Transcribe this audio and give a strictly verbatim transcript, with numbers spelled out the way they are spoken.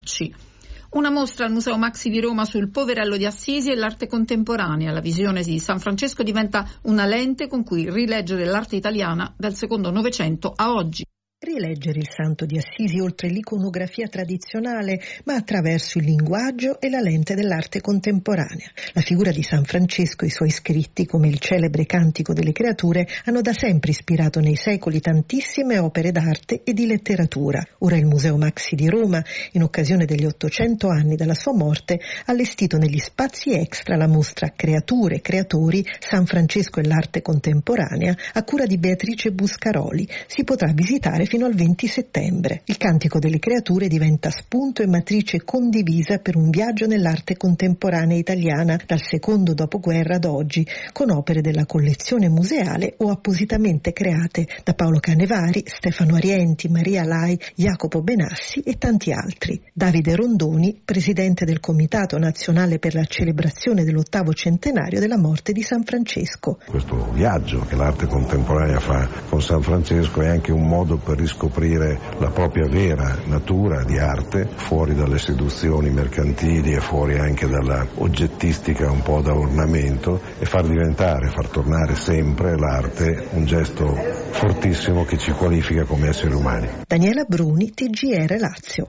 Una mostra al Museo Maxi di Roma sul Poverello di Assisi e l'arte contemporanea. La visione di San Francesco diventa una lente con cui rileggere l'arte italiana dal secondo Novecento a oggi. Rileggere il Santo di Assisi oltre l'iconografia tradizionale, ma attraverso il linguaggio e la lente dell'arte contemporanea. La figura di San Francesco e i suoi scritti, come il celebre Cantico delle Creature, hanno da sempre ispirato nei secoli tantissime opere d'arte e di letteratura. Ora il Museo Maxi di Roma, in occasione degli ottocento anni dalla sua morte, ha allestito negli spazi extra la mostra Creature e Creatori, San Francesco e l'arte contemporanea, a cura di Beatrice Buscaroli. Si potrà visitare fino al venti settembre. Il Cantico delle Creature diventa spunto e matrice condivisa per un viaggio nell'arte contemporanea italiana dal secondo dopoguerra ad oggi, con opere della collezione museale o appositamente create da Paolo Canevari, Stefano Arienti, Maria Lai, Jacopo Benassi e tanti altri. Davide Rondoni, presidente del Comitato Nazionale per la celebrazione dell'ottavo centenario della morte di San Francesco. Questo viaggio che l'arte contemporanea fa con San Francesco è anche un modo per riscoprire la propria vera natura di arte, fuori dalle seduzioni mercantili e fuori anche dalla oggettistica un po' da ornamento, e far diventare, far tornare sempre l'arte un gesto fortissimo che ci qualifica come esseri umani. Daniela Bruni, T G R Lazio.